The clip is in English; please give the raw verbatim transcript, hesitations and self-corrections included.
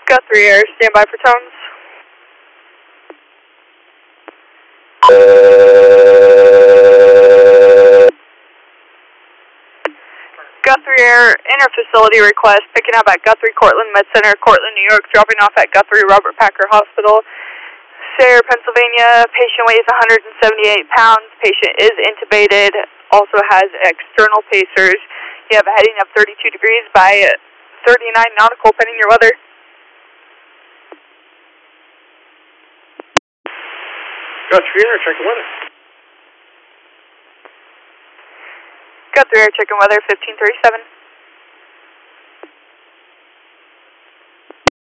Guthrie Air, stand by for tones. Guthrie Air, inter-facility request, picking up at Guthrie Cortland Med Center, Cortland, New York, dropping off at Guthrie Robert Packer Hospital, Sayre, Pennsylvania. Patient weighs one hundred seventy-eight pounds. Patient is intubated, also has external pacers. You have a heading of thirty-two degrees by thirty-nine nautical, pending your weather. Guthrie Air, checking weather. Guthrie Air, checking weather, fifteen thirty-seven.